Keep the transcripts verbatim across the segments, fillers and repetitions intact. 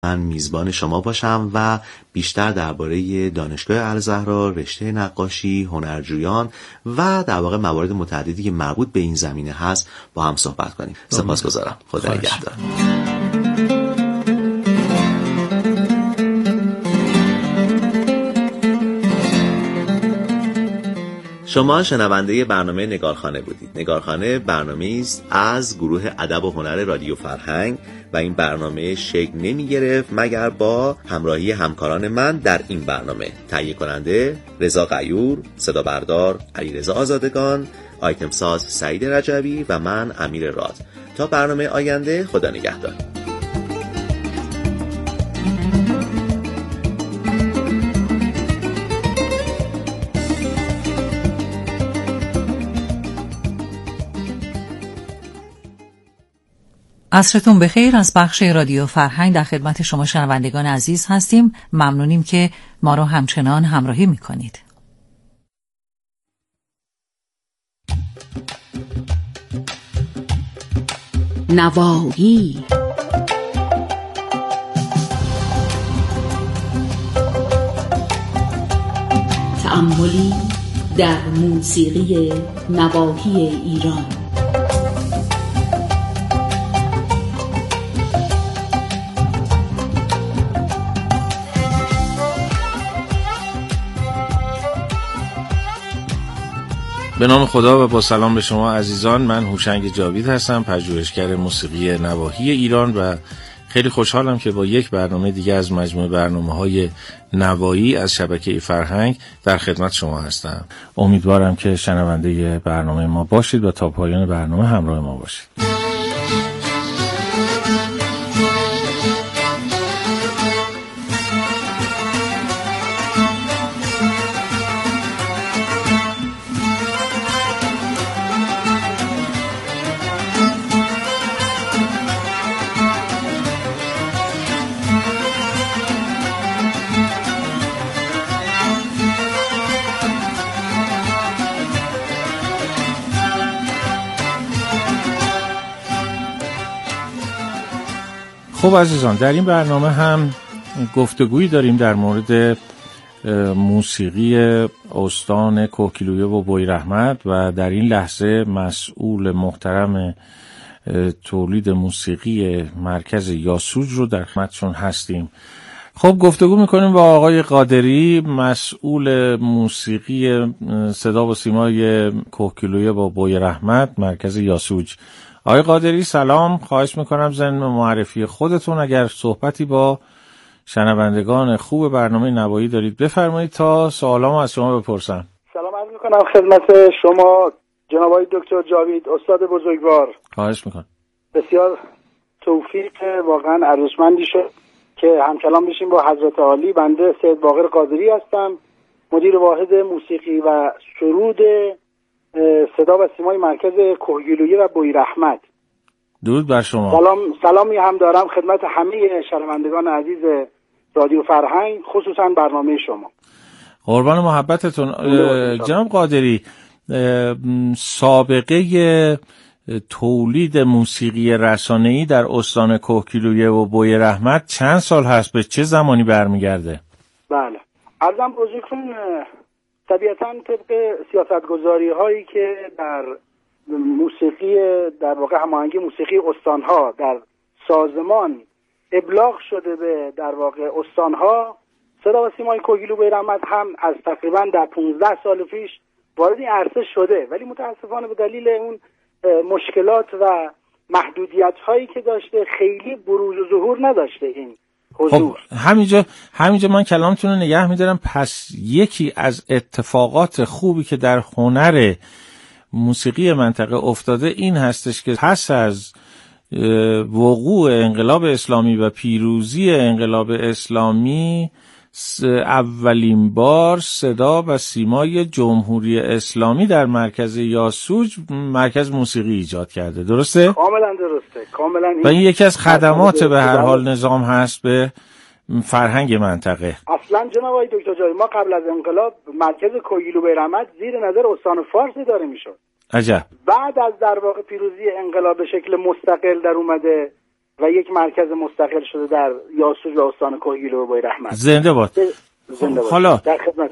من میزبان شما باشم و بیشتر درباره دانشگاه الزهرا، رشته نقاشی، هنرجویان و در واقع موارد متعددی که مربوط به این زمینه هست با هم صحبت کنیم. سپاسگزارم. خدا نگهدار. شما شنونده برنامه نگارخانه بودید. نگارخانه برنامه‌ای است از گروه ادب و هنر رادیو فرهنگ و این برنامه شکل نمی گرفت مگر با همراهی همکاران من در این برنامه. تهیه کننده رضا غیور، صدا بردار علیرضا آزادگان، آیتم ساز سعید رجبی و من امیر راد. تا برنامه آینده، خدا نگهدار. عصرتون بخیر. از بخش رادیو فرهنگ در خدمت شما شنوندگان عزیز هستیم. ممنونیم که ما رو همچنان همراهی میکنید. نوایی تأملی در موسیقی نواحی ایران. به نام خدا و با سلام به شما عزیزان، من هوشنگ جاوید هستم، پژوهشگر موسیقی نواحی ایران و خیلی خوشحالم که با یک برنامه دیگه از مجموعه برنامه‌های نوایی از شبکه فرهنگ در خدمت شما هستم. امیدوارم که شنونده برنامه ما باشید و تا پایان برنامه همراه ما باشید. خب عزیزان، در این برنامه هم گفتگویی داریم در مورد موسیقی استان کوهگیلویه و بویراحمد و در این لحظه مسئول محترم تولید موسیقی مرکز یاسوج رو در خدمتشون هستیم. خب گفتگو میکنیم با آقای قادری، مسئول موسیقی صدا و سیمای کوهگیلویه و بویراحمد مرکز یاسوج. آقای قادری سلام، خواهش میکنم ضمن معرفی خودتون اگر صحبتی با شنوندگان خوب برنامه نوایی دارید بفرمایید تا سوالامو از شما بپرسم. سلام عرض میکنم خدمت شما جناب آقای دکتر جاوید، استاد بزرگوار. خواهش میکنم. بسیار توفیق واقعا ارزشمندی شد که همکلام بشیم با حضرت عالی. بنده سید باقر قادری هستم، مدیر واحد موسیقی و سرود صدا و سیمای مرکز کوهگیلویه و بویراحمد. درود بر شما. سلام سلامی هم دارم خدمت همه شنوندگان عزیز رادیو فرهنگ، خصوصا برنامه شما. قربان محبتتون. جناب قادری، سابقه تولید موسیقی رسانه‌ای در استان کوهگیلویه و بویراحمد چند سال هست؟ به چه زمانی برمیگرده؟ بله، عرضم بزرگتون طبیعتاً طبق سیاستگذاری هایی که در موسیقی در واقع هماهنگی موسیقی استانها در سازمان ابلاغ شده به در واقع استانها، صدا و سیمای کوهگیلویه و بویراحمد هم از تقریباً در پانزده سال پیش وارد این عرصه شده، ولی متاسفانه به دلیل اون مشکلات و محدودیت هایی که داشته خیلی بروز و ظهور نداشته این حضور. خب همینجا همینجا من کلامتون رو نگه می‌دارم. پس یکی از اتفاقات خوبی که در هنر موسیقی منطقه افتاده این هستش که پس از وقوع انقلاب اسلامی و پیروزی انقلاب اسلامی اولین بار صدا و سیمای جمهوری اسلامی در مرکز یاسوج مرکز موسیقی ایجاد کرده. درسته؟ کاملا درسته. کاملا. و این یکی از خدمات به هر حال نظام هست به فرهنگ منطقه. اصلا جناب آقای دکتر جایی، ما قبل از انقلاب مرکز کوهگیلویه و بویراحمد زیر نظر استان فارس اداره میشد. عجب. بعد از در واقع پیروزی انقلاب به شکل مستقل در اومده و یک مرکز مستقل شده در یاسوج و استان کوهگیلو و بویراحمد. زنده باد. زنده باد. حالا در خدمت.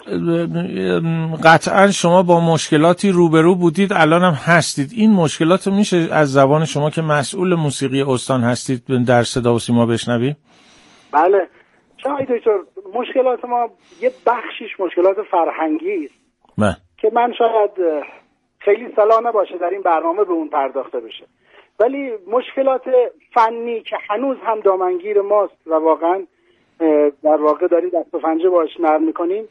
قطعا شما با مشکلاتی روبرو بودید، الان هم هستید. این مشکلات رو میشه از زبان شما که مسئول موسیقی استان هستید در صدا و سیما بشنویم؟ بله شما دکتر، مشکلات ما یه بخشیش مشکلات فرهنگی است من. که من شاید خیلی صلاح نباشه در این برنامه به اون پرداخته بشه، ولی مشکلات فنی که هنوز هم دامنگیر ماست و واقعا در واقع داریم دست و پنجه باش نرم میکنیم،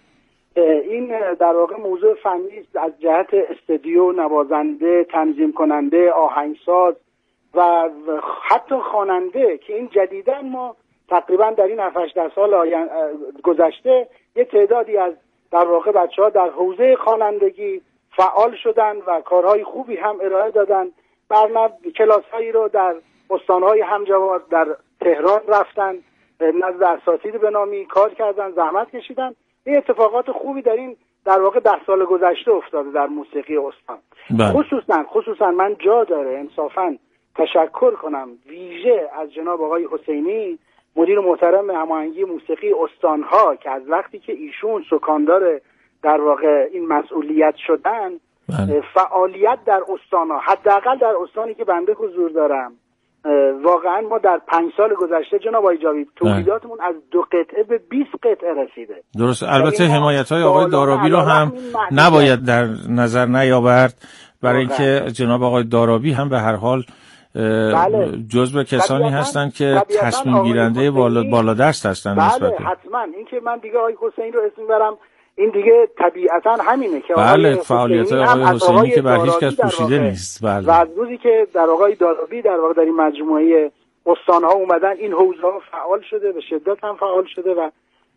این در واقع موضوع فنی است از جهت استودیو، نوازنده، تنظیم کننده، آهنگساز و حتی خواننده که این جدیداً ما تقریبا در این هفت هشت سال آین... گذشته یه تعدادی از در واقع بچه‌ها در حوزه خوانندگی فعال شدن و کارهای خوبی هم ارائه دادن. برنامه کلاس‌هایی رو در استان‌های همجوار در تهران رفتن، نزد اساتید به نامی کار کردن، زحمت کشیدن. این اتفاقات خوبی در این در واقع ده سال گذشته افتاده در موسیقی استان. بله. خصوصا خصوصا من جا داره انصافاً تشکر کنم ویژه از جناب آقای حسینی، مدیر محترم هماهنگی موسیقی استانها، که از وقتی که ایشون سکاندار در واقع این مسئولیت شدن، بله. فعالیت در استانها، حداقل در استانی که بنده حضور دارم، واقعا ما در پنج سال گذشته جناب آقای جاوید تولیداتمون از دو قطعه به بیست قطعه رسیده. درست. البته حمایت‌های آقای دارابی رو هم نباید در نظر نیاورد، برای اینکه جناب آقای دارابی هم به هر حال بله. جزو کسانی هستند که تصمیم گیرنده بالا بالادست هستند. بله نسبت حتما. این که من دیگه آقای حسین رو اسم برم، این دیگه طبیعتا همینه که بله فعالیت‌های آقای حسینی که بر هیچ کس پوشیده نیست. بله. و از روزی که در آقای دارابی در واقع در این مجموعه استان‌ها اومدن، این حوزه‌ها فعال شده، به شدت هم فعال شده و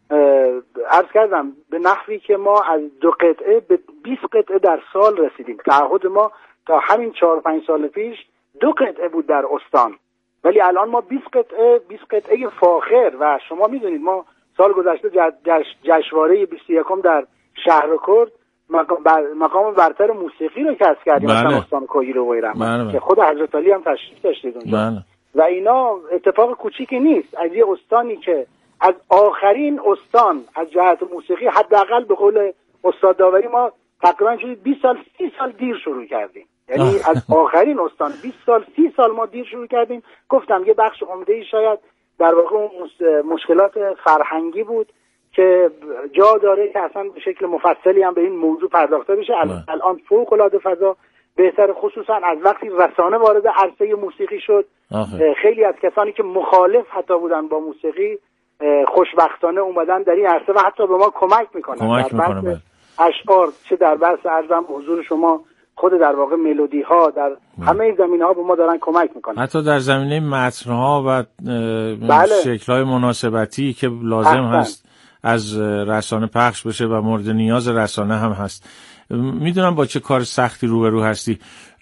عرض کردم به نحوی که ما از دو قطعه به بیست قطعه در سال رسیدیم. تعهد ما تا همین چهار پنج سال پیش دو قطعه بود در استان، ولی الان ما بیست قطعه بیست قطعه فاخر. و شما میدونید ما سال گذشته جش جشنواره بیست و یکم در شهرکرد مقام, بر... مقام برتر موسیقی رو کسب کردیم در استان کوهگیلو و بویراحمد که خود حضرت علی هم تشریف داشتید اونجا. بله. و اینا اتفاق کوچیکی نیست از یه استانی که از آخرین استان از جهت موسیقی، حداقل به قول استاد داوری ما تقریبا شدید بیست سال سی سال دیر شروع کردیم. یعنی از آخرین استان بیست سال سی سال ما دیر شروع کردیم. گفتم یه بخش عمده‌ای شاید در واقع مشکلات فرهنگی بود که جا داره که اصلا به شکل مفصلی هم به این موضوع پرداخته بشه. الان فوق العاده فضا بهتر، خصوصا از وقتی رسانه وارد عرصه موسیقی شد. آخه. خیلی از کسانی که مخالف حتی بودن با موسیقی خوشبختانه اومدن در این عرصه و حتی به ما کمک میکنن کمک در بحث اشعار، چه در بحث ارزم حضور شما خود در واقع ملودی ها در همه زمینه ها به ما دارن کمک میکنن، حتی در زمینه متن ها و بله. شکل های مناسبتی که لازم احسن. هست از رسانه پخش بشه و مورد نیاز رسانه هم هست. میدونم با چه کار سختی روبرو هستی.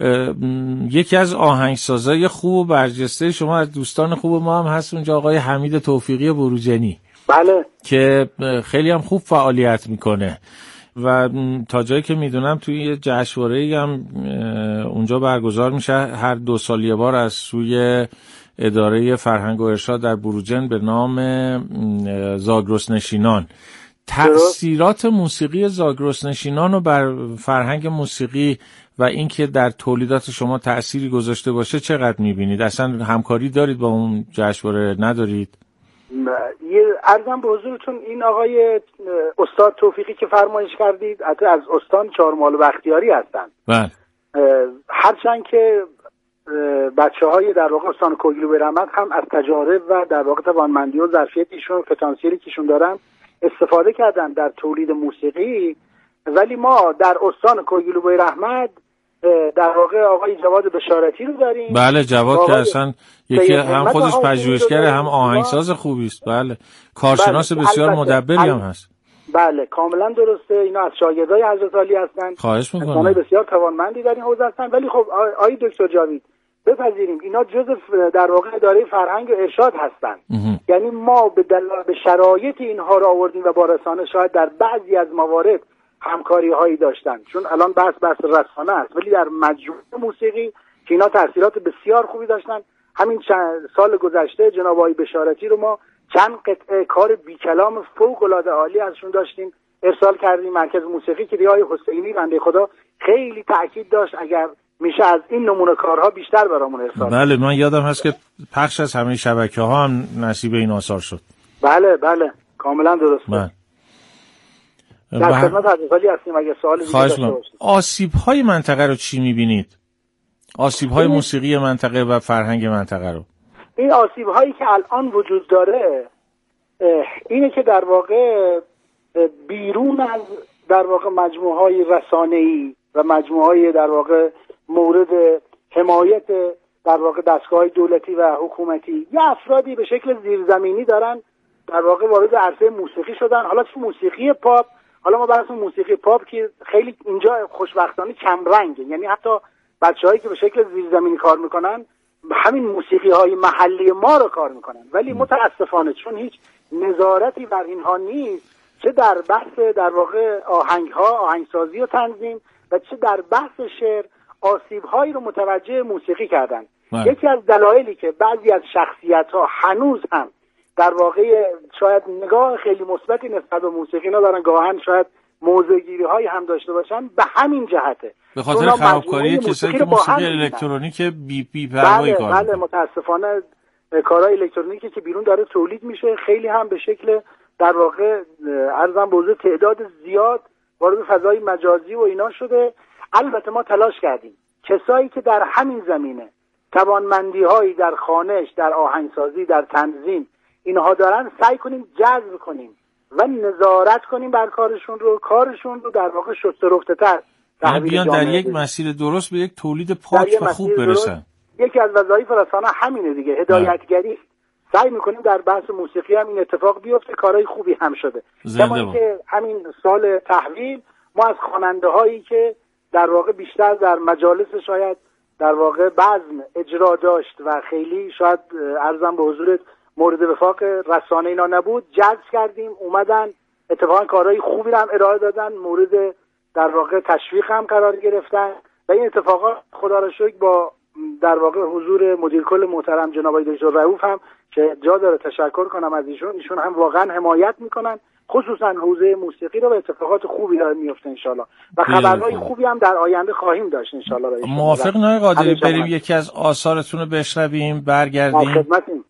یکی از آهنگسازای خوب و برجسته شما از دوستان خوب ما هم هست اونجا آقای حمید توفیقی بروجنی. بله. که خیلی هم خوب فعالیت میکنه و تا جایی که میدونم توی یه جشنواره‌ای هم اونجا برگزار میشه هر دو سال یه بار از سوی اداره فرهنگ و ارشاد در بروجن به نام زاگرس نشینان. تأثیرات موسیقی زاگرس نشینان رو بر فرهنگ موسیقی و اینکه در تولیدات شما تأثیری گذاشته باشه چقدر میبینید؟ اصلا همکاری دارید با اون جشنواره ندارید؟ یه عرضم به حضورتون این آقای استاد توفیقی که فرمایش کردید حتی از استان چهارمحال بختیاری هستن. بله. هرچند که بچه های در واقع استان کوهگیلو و بویراحمد هم از تجارب و در واقع توانمندی و ظرفیت ایشون پتانسیلی که ایشون دارن استفاده کردن در تولید موسیقی، ولی ما در استان کوهگیلو و بویراحمد در واقع آقای جواد بشارتی رو داریم. بله جواد که اصلا یکی هم خودش پژوهشگره هم آهنگساز خوبی است. بله کارشناس بله. بسیار مدبری هم هست. بله کاملا درسته. اینا از شاگردای حضرت علی هستن. خواهش می‌کنم. انسان‌های بسیار توانمندی در این حوزه هستن، ولی خب آقای دکتر جاوید بپذیریم اینا جزء در واقع اداره فرهنگ و ارشاد هستن. یعنی ما به دل... به شرایط اینها رو آوردیم و با رسانه شاید در بعضی از موارد همکاری هایی داشتن، چون الان بحث بحث رسانه است، ولی در مجموع موسیقی که اینا تاثیرات بسیار خوبی داشتن. همین چند سال گذشته جناب آقای بشارتی رو ما چند قطعه کار بیکلام فوق العاده عالی ازشون داشتیم، ارسال کردیم مرکز موسیقی که ریای حسینی بنده خدا خیلی تاکید داشت اگر میشه از این نمونه کارها بیشتر برامون ارسال. بله من یادم هست که پخش از همه شبکه‌ها هم نصیب این آثار شد. بله بله کاملا درسته. بله. در خدمت حضرت هستیم اگه سوالی داشته باشید. آسیب‌های منطقه رو چی می‌بینید؟ آسیب‌های موسیقی منطقه و فرهنگ منطقه رو. این آسیب‌هایی که الان وجود داره اینه که در واقع بیرون از در واقع مجموعه‌های رسانه‌ای و مجموعه‌های در واقع مورد حمایت در واقع دستگاه‌های دولتی و حکومتی یه افرادی به شکل زیرزمینی دارن در واقع وارد عرصه موسیقی شدن. حالا چه موسیقی پاپ، حالا ما بحث موسیقی پاپ که خیلی اینجا خوشبختانه کم رنگه، یعنی حتی بچه‌هایی که به شکل زیرزمینی کار میکنن همین موسیقی‌های محلی ما رو کار میکنن، ولی متاسفانه چون هیچ نظارتی بر اینها نیست، چه در بحث در واقع آهنگ‌ها، آهنگسازی و تنظیم و چه در بحث شعر، آسیب‌هایی رو متوجه موسیقی کردن. من. یکی از دلایلی که بعضی از شخصیت‌ها هنوز هم در واقع شاید نگاه خیلی مثبتی نسبت به موسیقی ندارن، گاهن شاید موزه‌گیری‌هایی هم داشته باشن، به همین جهته، به خاطر خرابکاری کسایی که موسیقی الکترونیک بی پی پروایی کار بله بله متاسفانه کارهای الکترونیکی که بیرون داره تولید میشه خیلی هم به شکل در واقع عرضم به حضور تعداد زیاد وارد فضای مجازی و اینا شده. البته ما تلاش کردیم کسایی که در همین زمینه توانمندی‌هایی در خوانش، در آهنگسازی، در تنظیم اینها دارن سعی کنیم جذب کنیم و نظارت کنیم بر کارشون رو، کارشون رو در واقع شست‌ورفته‌تر بیان در یک مسیر درست به یک تولید پاک و خوب برسن. یکی از وظایف رسانه همینه دیگه، هدایتگری. سعی میکنیم در بحث موسیقی هم این اتفاق بیفته، کارهای خوبی هم شده. کما که همین سال تحویل ما از خواننده هایی که در واقع بیشتر در مجالس شاید در واقع بزم اجرا داشت و خیلی شاید عرضم به حضورت مورد وفاق رسانه اینا نبود، جذب کردیم، اومدن اتفاقا کارهای خوبی هم ارائه دادن، مورد در واقع تشویق هم قرار گرفتن و این اتفاقات خدا را شکر با در واقع حضور مدیر کل محترم جناب آقای دکتر رؤوف هم که جا داره تشکر کنم از ایشون، ایشون هم واقعا حمایت میکنن خصوصا حوزه موسیقی رو، و اتفاقات خوبی داره میفته انشالله و خبرهای خوبی هم در آینده خواهیم داشت انشالله. موافق نه قادری بریم یکی از آثارتون رو بشنویم برگردیم؟ خدمتتون.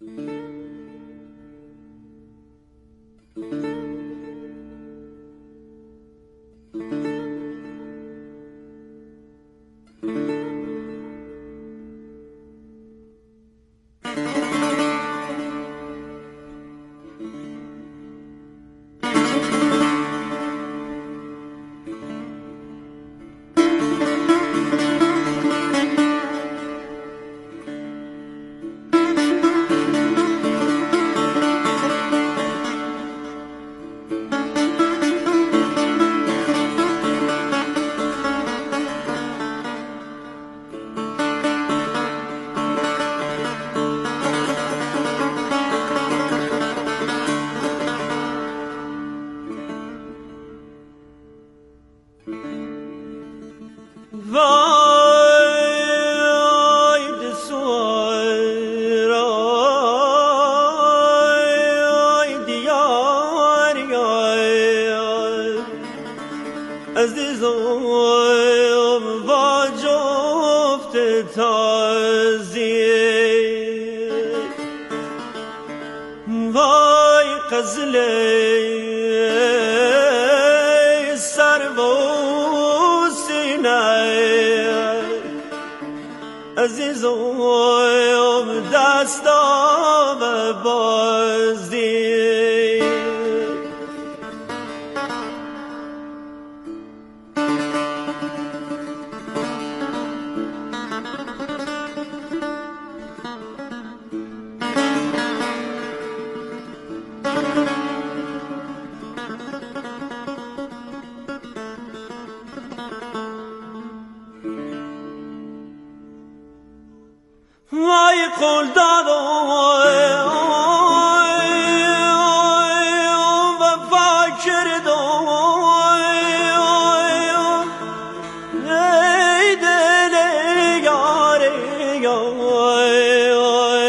ای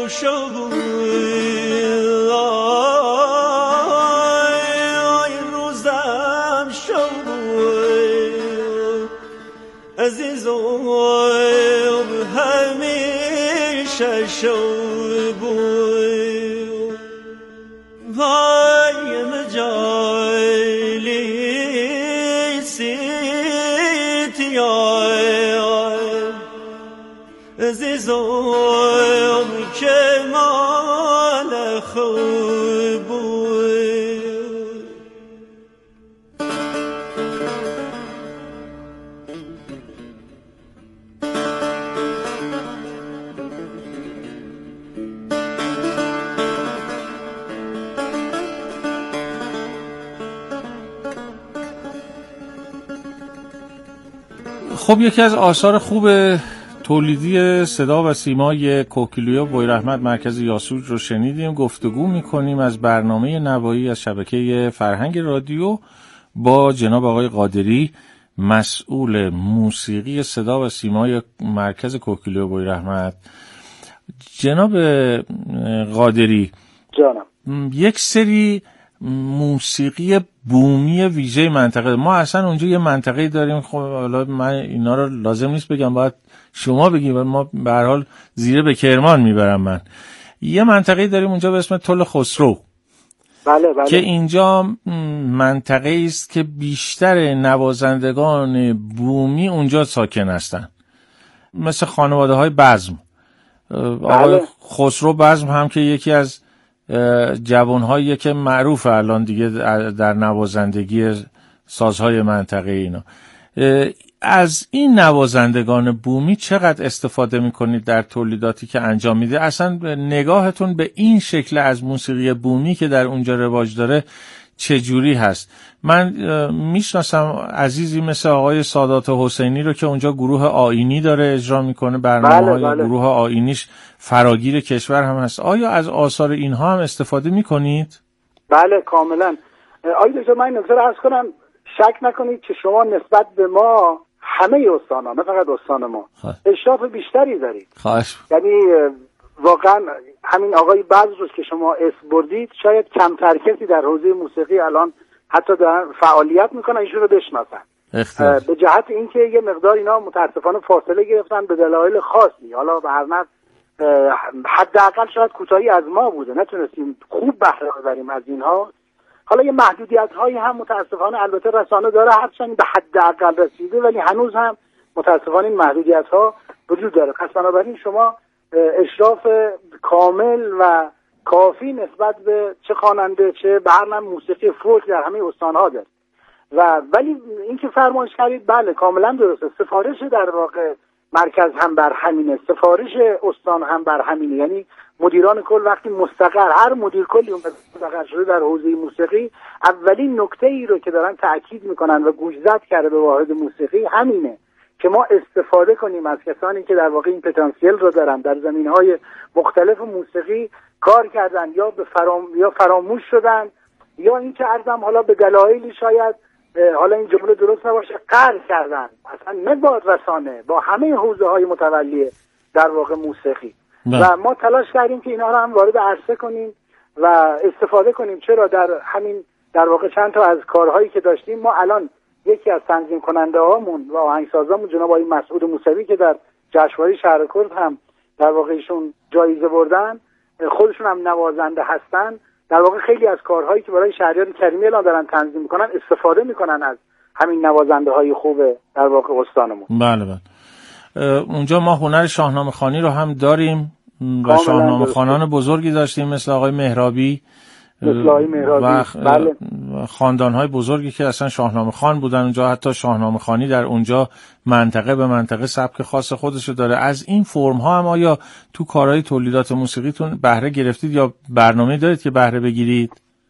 خب یکی از آثار خوب تولیدی صدا و سیمای کوکیلوی بویراحمد مرکز یاسوج رو شنیدیم. گفتگو میکنیم از برنامه نوایی از شبکه فرهنگ رادیو با جناب آقای قادری، مسئول موسیقی صدا و سیمای مرکز کوکیلوی بویراحمد. جناب قادری جانم، یک سری موسیقی بومی ویژه منطقه ما، اصلا اونجا یه منطقه داریم. خب حالا من اینا رو لازم نیست بگم، باید شما بگیم، ما به هر حال زیره به کرمان میبرم. من یه منطقه داریم اونجا به اسم تل خسرو. بله بله. که اینجا منطقه است که بیشتر نوازندگان بومی اونجا ساکن هستن، مثل خانواده های بزم. آقای خسرو بزم هم که یکی از جوانهایی که معروف الان دیگه در نوازندگی سازهای منطقه اینا. از این نوازندگان بومی چقدر استفاده میکنید در تولیداتی که انجام میده؟ اصلا نگاهتون به این شکل از موسیقی بومی که در اونجا رواج داره چجوری هست؟ من میشناسم عزیزی مثل آقای سادات حسینی رو که اونجا گروه آیینی داره اجرا میکنه، برنامه‌های بله بله. گروه آیینیش فراگیر کشور هم هست. آیا از آثار اینها هم استفاده میکنید؟ بله کاملا. آقای دکتر من نکته رو عرض کنم، شک نکنید که شما نسبت به ما همه استان‌ها، نه فقط استان ما، اشراف بیشتری دارید. خواهش. یعنی واقعا همین آقای بعض روز که شما اسم بردید شاید کمتر کسی در حوزه موسیقی الان حتی دارن فعالیت میکنن ایشون رو بشناسن، به جهت اینکه یه مقدار اینا متاسفانه فاصله گرفتن به دلایل خاصی. حالا به هر نحو حداقل شاید کوتاهی از ما بوده، نتونستیم خوب بهره ببریم از اینها. حالا یه محدودیت هایی هم متاسفانه البته رسانه داره، هرچند به حداقل رسیده، ولی هنوز هم متاسفانه این محدودیت ها وجود داره. پس بنابراین شما اشراف کامل و کافی نسبت به چه خواننده چه به هر نوع موسیقی فولک در همه استان‌ها دارید. و ولی اینکه فرمایش کردید بله کاملا درسته، سفارش در واقع مرکز هم بر همینه، سفارش استان هم بر همینه. یعنی مدیران کل وقتی مستقر، هر مدیر کلی مستقر شده در حوزه موسیقی، اولین نکته ای رو که دارن تأکید میکنن و گوشزد کرده به واحد موسیقی همینه که ما استفاده کنیم از کسانی که در واقع این پتانسیل رو دارن، در زمینهای مختلف موسیقی کار کردن یا به فرام... یا فراموش شدن، یا اینکه عرضم حالا به دلایلی شاید حالا این جمله درست نباشه قهر کردن، اصلا نه با رسانه، با همه حوزه های متولی در واقع موسیقی. نه. و ما تلاش کردیم که اینا رو هم وارد عرصه کنیم و استفاده کنیم. چرا در همین در واقع چند تا از کارهایی که داشتیم، ما الان یکی از تنظیم کننده هامون و آهنگسازامون جناب آقای مسعود موسوی که در جشنواره شهر کرد هم در واقع ایشون جایزه بردن، خودشون هم نوازنده هستن، در واقع خیلی از کارهایی که برای شهریار کریمی الان دارن تنظیم میکنن استفاده میکنن از همین نوازنده های خوب در واقع استانمون. بله بله. اونجا ما هنر شاهنامه خوانی رو هم داریم و شاهنامه خوانان بزرگی داشتیم مثل آقای مهرابی مثل آقای مهرابی و بله. خاندان‌های بزرگی که اصلا شاهنامه خوان بودن اونجا، حتی شاهنامه خوانی در اونجا منطقه به منطقه سبک خاص خودشو داره. از این فرم ها هم آیا تو کارهای تولیدات موسیقیتون بهره گرفتید یا برنامه دارید که بهره بگیرید؟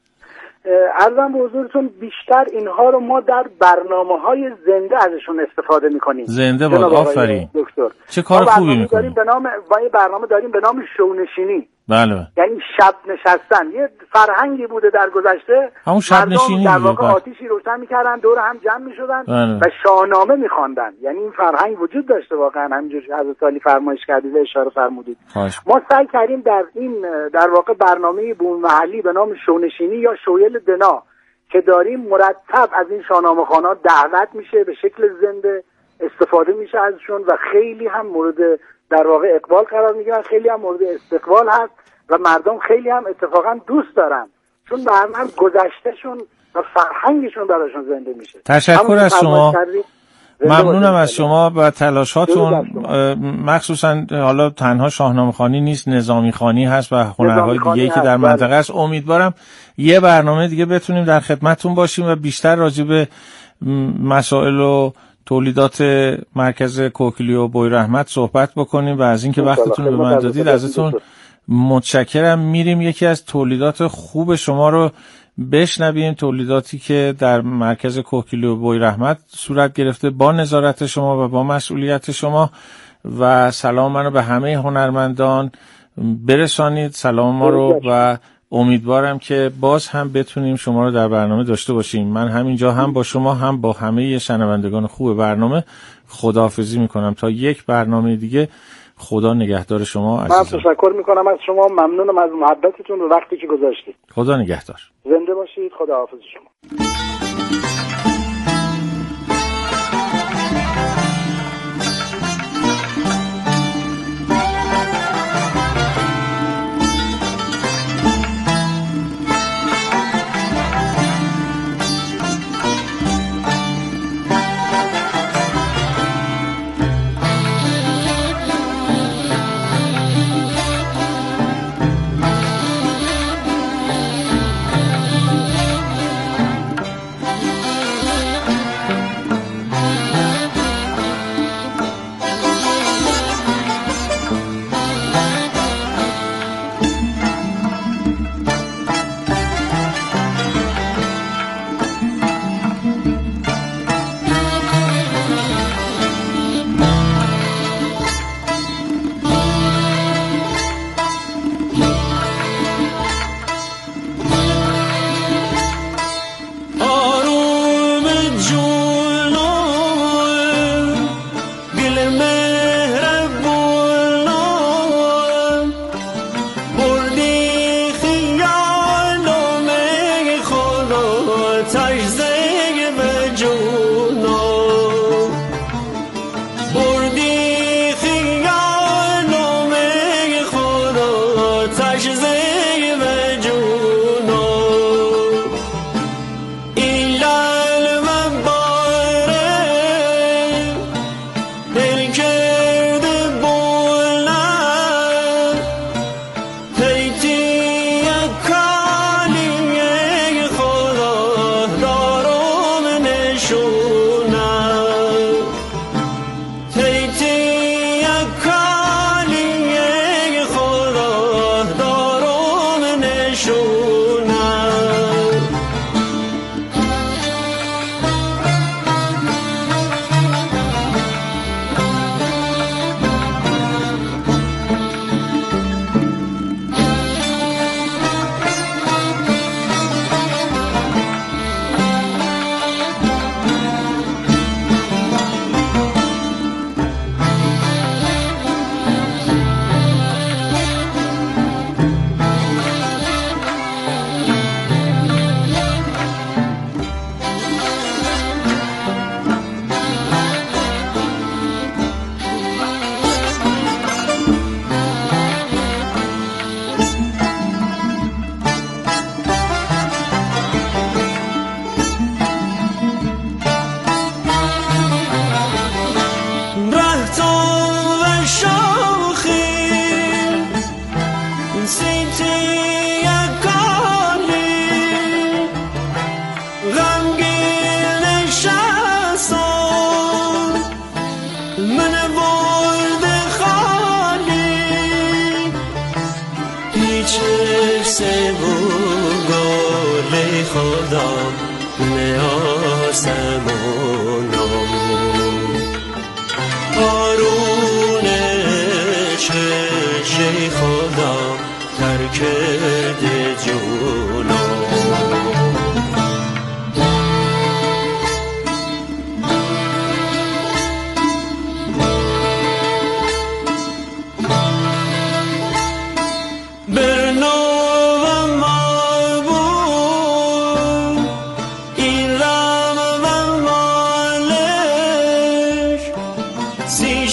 عرضم به حضورتون بیشتر اینها رو ما در برنامه‌های زنده ازشون استفاده می‌کنیم. زنده بود. آفرین دکتر. چه کار خوبی می‌کنید. داریم به نام با برنامه داریم به نام شونشینی. بله. یعنی شب نشستن. یه فرهنگی بوده در گذشته، همون شب نشینی در واقع بله. آتیشی روشن میکردن، دور هم جمع میشدن بله. و شاهنامه میخواندن. یعنی این فرهنگ وجود داشته واقعا، همینجور حضرت علی فرمایش کردید و اشاره فرمودید. خواهش. ما سعی کردیم در این در واقع برنامه بوم محلی به نام شونشینی یا شویل دنا که داریم مرتب از این شاهنامه خوان‌ها دعوت میشه، به شکل زنده استفاده میشه ازشون و خیلی هم مورد در واقع اقبال قرار میگیرن، خیلی هم مورد استقبال هست و مردم خیلی هم اتفاقا دوست دارن، چون به هم گذشتهشون و فرهنگشون براشون زنده میشه. تشکر از شما، ممنونم از شما و تلاشاتون. مخصوصا حالا تنها شاهنامه خوانی نیست، نظامی خوانی هست و هنرهای دیگه که در منطقه است. امیدوارم یه برنامه دیگه بتونیم در خدمتتون باشیم و بیشتر راجع به مسائل و تولیدات مرکز کوکیلویو بویراحمد صحبت بکنیم و از اینکه وقتتون رو به من دادید ازتون متشکرم. میریم یکی از تولیدات خوب شما رو بشنویم، تولیداتی که در مرکز کوکیلویو بویراحمد صورت گرفته با نظارت شما و با مسئولیت شما. و سلام منو به همه هنرمندان برسانید، سلام ما رو، و امیدوارم که باز هم بتونیم شما رو در برنامه داشته باشیم. من همینجا هم با شما هم با همه شنوندگان خوب برنامه خداحافظی میکنم تا یک برنامه دیگه. خدا نگهدار شما عزیزان. من تشکر میکنم از شما، ممنونم از محبتتون و وقتی که گذاشتید. خدا نگهدار. زنده باشید. خداحافظ شما.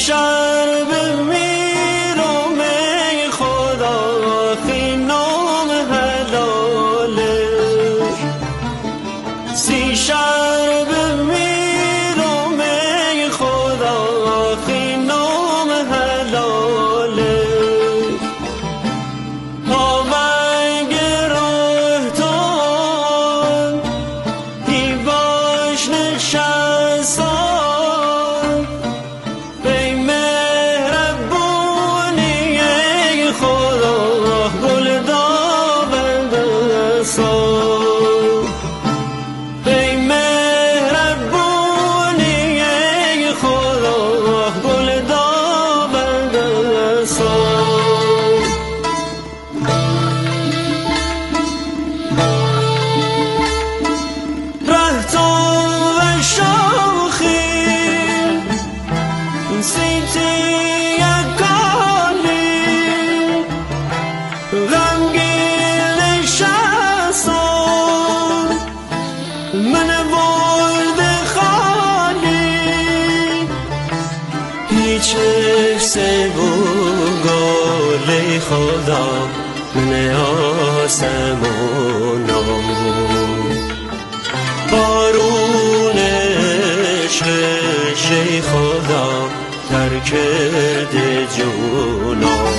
شرب میرم ای خدا خی نام حلاله سی شرب میرم ای خدا خی نام حلاله آونگ راه تو ای باش نشستان بی مهربونی ای خدا گل داور دستان بی مهربونی ای خدا گل داور دستان ره تو و شاخی سیتی یکالی غمگین نشستم من ورد خالی هیچ حسه و گل خدا من آسمونم بارون عشق خدا ترک ده جونم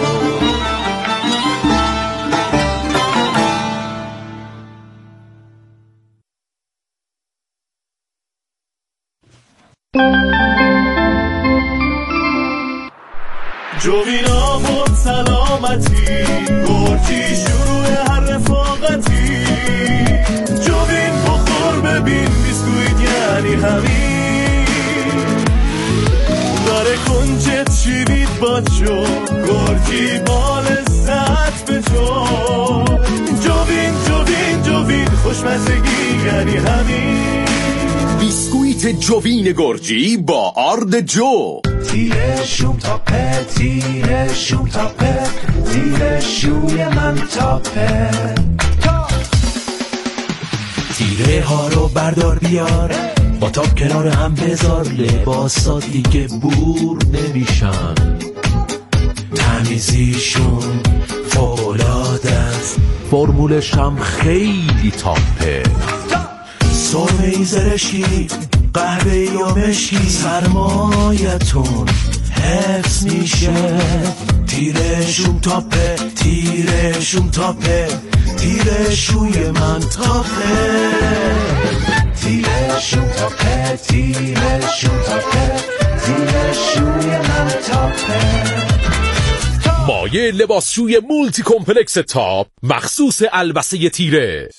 جوینا بود سلامتی گرچی شروع هر رفاقتی جوین بخور ببین بیسکویت یعنی همین داره کنچت شیرید باچو گرچی با لذت به جو جوین جوین جوین خوشمزگی یعنی همین بیسکویت جوین گرجی با آرد جو تیره شوم تاپه تیره شوم تاپه تیره شوی من تاپه تیره ها رو بردار بیار با تاپ کنار هم بذار لباسا دیگه بور نمیشن تمیزیشون فوق‌العاده است فرمولش هم خیلی تاپه سرمه‌ای زرشکی قهوه‌ای و مشکی سرمایتون حفظ میشه تیرشون تاپه تیرشون تاپه تیرشوی من تاپه تیرشون تاپه تیرشون تاپه تیرشوی من تاپه مایه لباسشوی مولتی کمپلکس تاپ مخصوص البسه تیره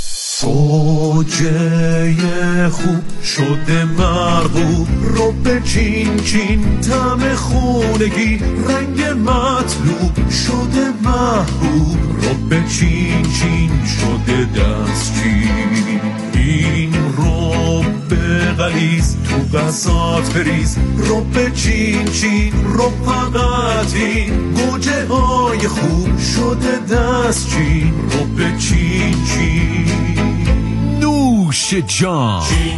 گوجه خوب شده مرغوب رو به چین چین طعم خونگی رنگ مطلوب شده محبوب رو به چین چین شده دستچین این رو به غلیظ تو غذات بریز رو به چین چین رو فقط این گوجه های خوب شده دستچین رو به چین چین نوش جان